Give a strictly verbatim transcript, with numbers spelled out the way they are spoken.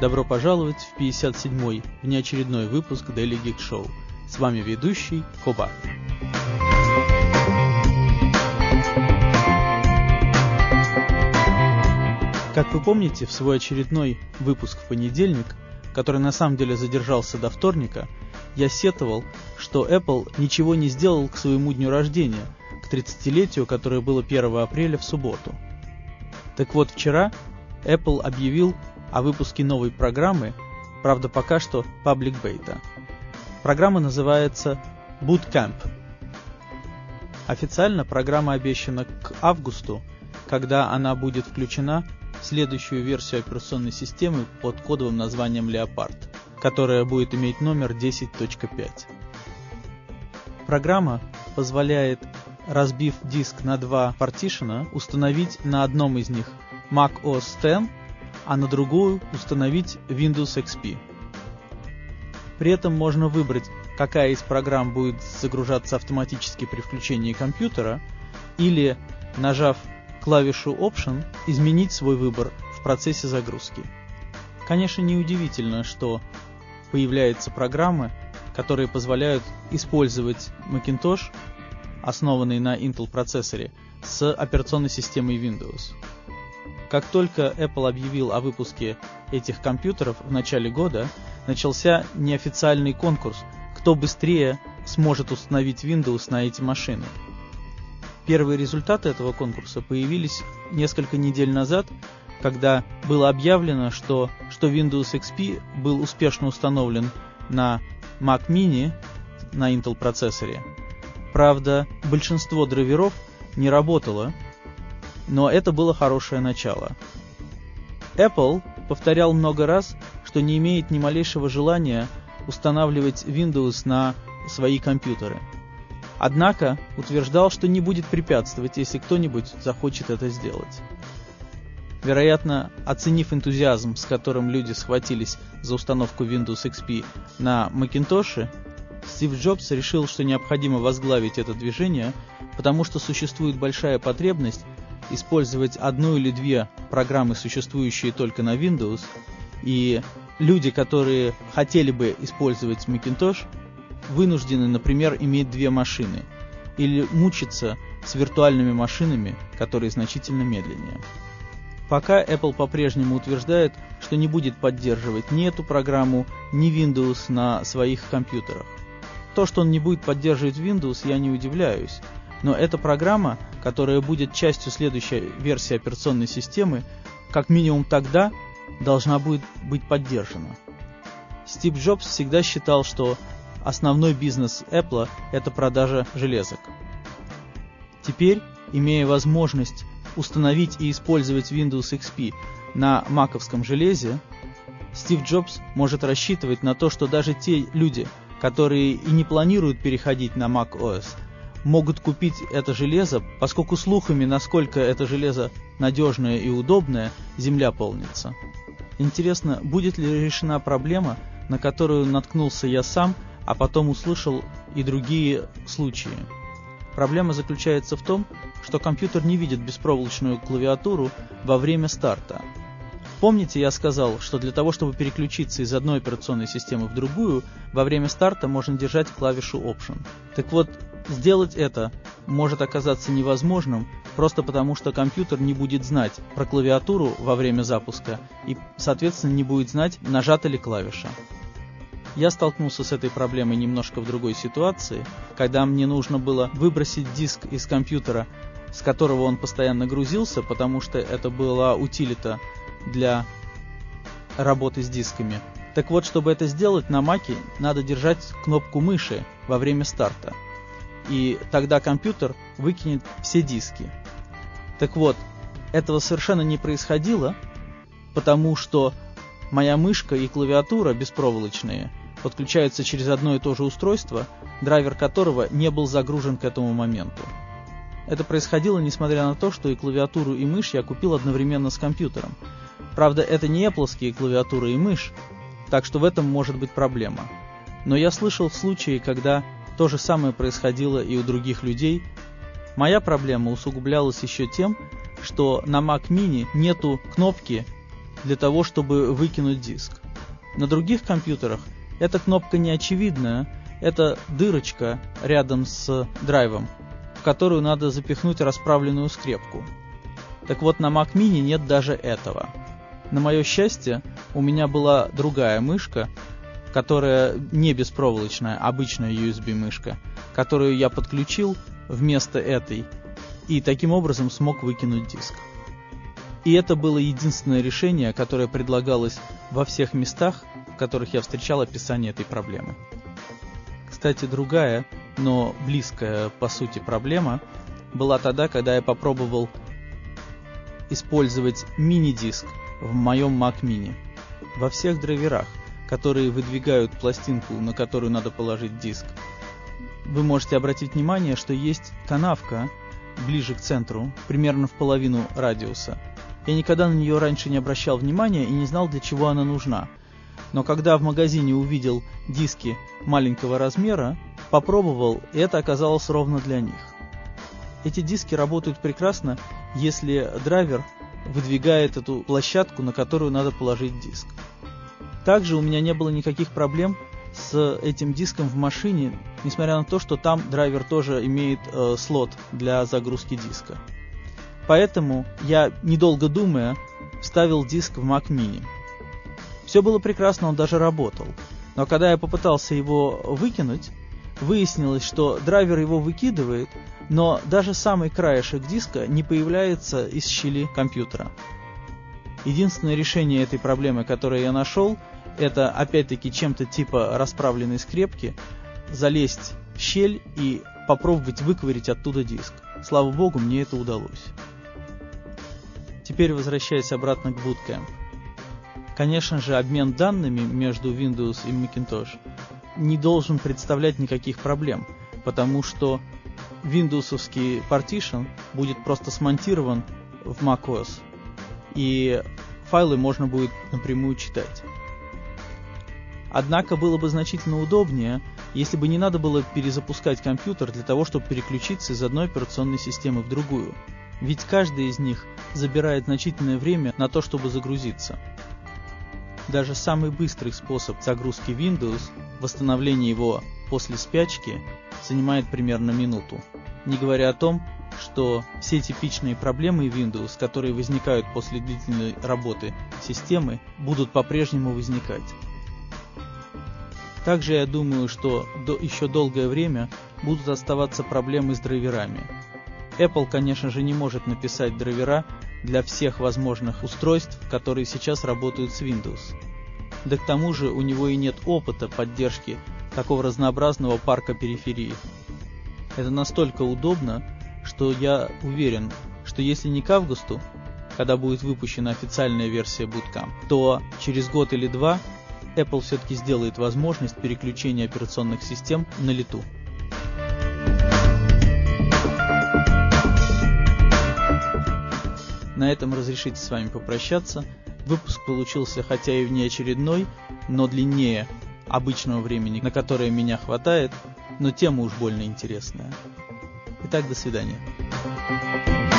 Добро пожаловать в пятьдесят седьмой внеочередной выпуск Daily Geek Show. С вами ведущий Коба. Как вы помните, в свой очередной выпуск в понедельник, который на самом деле задержался до вторника, я сетовал, что Apple ничего не сделал к своему дню рождения, к тридцатилетию, которое было первого апреля в субботу. Так вот, вчера Apple объявил о выпуске новой программы, правда пока что Public Beta. Программа называется Bootcamp. Официально программа обещана к августу, когда она будет включена в следующую версию операционной системы под кодовым названием Leopard, которая будет иметь номер десять точка пять. Программа позволяет, разбив диск на два партишена, установить на одном из них macOS X, а на другую установить Windows икс пи. При этом можно выбрать, какая из программ будет загружаться автоматически при включении компьютера, или, нажав клавишу Option, изменить свой выбор в процессе загрузки. Конечно, неудивительно, что появляются программы, которые позволяют использовать Macintosh, основанный на Intel процессоре, с операционной системой Windows. Как только Apple объявил о выпуске этих компьютеров в начале года, начался неофициальный конкурс, кто быстрее сможет установить Windows на эти машины. Первые результаты этого конкурса появились несколько недель назад, когда было объявлено, что, что Windows икс пи был успешно установлен на Mac Mini на Intel процессоре. Правда, большинство драйверов не работало, но это было хорошее начало. Apple повторял много раз, что не имеет ни малейшего желания устанавливать Windows на свои компьютеры. Однако утверждал, что не будет препятствовать, если кто-нибудь захочет это сделать. Вероятно, оценив энтузиазм, с которым люди схватились за установку Windows икс пи на Macintosh, Стив Джобс решил, что необходимо возглавить это движение, потому что существует большая потребность использовать одну или две программы, существующие только на Windows, и люди, которые хотели бы использовать Macintosh, вынуждены, например, иметь две машины, или мучиться с виртуальными машинами, которые значительно медленнее. Пока Apple по-прежнему утверждает, что не будет поддерживать ни эту программу, ни Windows на своих компьютерах. То, что он не будет поддерживать Windows, я не удивляюсь, но эта программа, которая будет частью следующей версии операционной системы, как минимум тогда должна будет быть поддержана. Стив Джобс всегда считал, что основной бизнес Apple – это продажа железок. Теперь, имея возможность установить и использовать Windows икс пи на маковском железе, Стив Джобс может рассчитывать на то, что даже те люди, которые и не планируют переходить на macOS, могут купить это железо, поскольку слухами, насколько это железо надежное и удобное, земля полнится. Интересно, будет ли решена проблема, на которую наткнулся я сам, а потом услышал и другие случаи. Проблема заключается в том, что компьютер не видит беспроволочную клавиатуру во время старта. Помните, я сказал, что для того, чтобы переключиться из одной операционной системы в другую, во время старта можно держать клавишу Option. Так вот, сделать это может оказаться невозможным, просто потому что компьютер не будет знать про клавиатуру во время запуска и, соответственно, не будет знать, нажата ли клавиша. Я столкнулся с этой проблемой немножко в другой ситуации, когда мне нужно было выбросить диск из компьютера, с которого он постоянно грузился, потому что это была утилита для работы с дисками. Так вот, чтобы это сделать, на Маке надо держать кнопку мыши во время старта, и тогда компьютер выкинет все диски. Так вот, этого совершенно не происходило, потому что моя мышка и клавиатура беспроволочные подключаются через одно и то же устройство, драйвер которого не был загружен к этому моменту. Это происходило несмотря на то, что и клавиатуру, и мышь я купил одновременно с компьютером. Правда, это не Apple-ские клавиатуры и мышь, так что в этом может быть проблема. Но я слышал случаи, когда то же самое происходило и у других людей. Моя проблема усугублялась еще тем, что на Mac Mini нету кнопки для того, чтобы выкинуть диск. На других компьютерах эта кнопка не очевидная, это дырочка рядом с драйвом, в которую надо запихнуть расправленную скрепку. Так вот, на Mac Mini нет даже этого. На мое счастье, у меня была другая мышка, которая не беспроволочная, обычная ю эс би-мышка, которую я подключил вместо этой, и таким образом смог выкинуть диск. И это было единственное решение, которое предлагалось во всех местах, в которых я встречал описание этой проблемы. Кстати, другая, но близкая по сути проблема была тогда, когда я попробовал использовать мини-диск в моем Mac Mini. Во всех драйверах, которые выдвигают пластинку, на которую надо положить диск, вы можете обратить внимание, что есть канавка ближе к центру, примерно в половину радиуса. Я никогда на нее раньше не обращал внимания и не знал, для чего она нужна. Но когда в магазине увидел диски маленького размера, попробовал, и это оказалось ровно для них. Эти диски работают прекрасно, если драйвер выдвигает эту площадку, на которую надо положить диск. Также у меня не было никаких проблем с этим диском в машине, несмотря на то, что там драйвер тоже имеет э, слот для загрузки диска. Поэтому я, недолго думая, вставил диск в Mac Mini. Все было прекрасно, он даже работал. Но когда я попытался его выкинуть, выяснилось, что драйвер его выкидывает, но даже самый краешек диска не появляется из щели компьютера. Единственное решение этой проблемы, которое я нашел, это опять-таки чем-то типа расправленной скрепки, залезть в щель и попробовать выковырять оттуда диск. Слава богу, мне это удалось. Теперь возвращаясь обратно к Boot Camp. Конечно же, обмен данными между Windows и Macintosh не должен представлять никаких проблем, потому что Windows'овский partition будет просто смонтирован в macOS, и файлы можно будет напрямую читать. Однако было бы значительно удобнее, если бы не надо было перезапускать компьютер для того, чтобы переключиться из одной операционной системы в другую, ведь каждая из них забирает значительное время на то, чтобы загрузиться. Даже самый быстрый способ загрузки Windows, восстановление его после спячки, занимает примерно минуту. Не говоря о том, что все типичные проблемы Windows, которые возникают после длительной работы системы, будут по-прежнему возникать. Также я думаю, что до, еще долгое время будут оставаться проблемы с драйверами. Apple, конечно же, не может написать драйвера для всех возможных устройств, которые сейчас работают с Windows. Да к тому же у него и нет опыта поддержки такого разнообразного парка периферии. Это настолько удобно, что я уверен, что если не к августу, когда будет выпущена официальная версия Boot Camp, то через год или два Apple все-таки сделает возможность переключения операционных систем на лету. На этом разрешите с вами попрощаться. Выпуск получился хотя и внеочередной, но длиннее обычного времени, на которое меня хватает, но тема уж больно интересная. Итак, до свидания.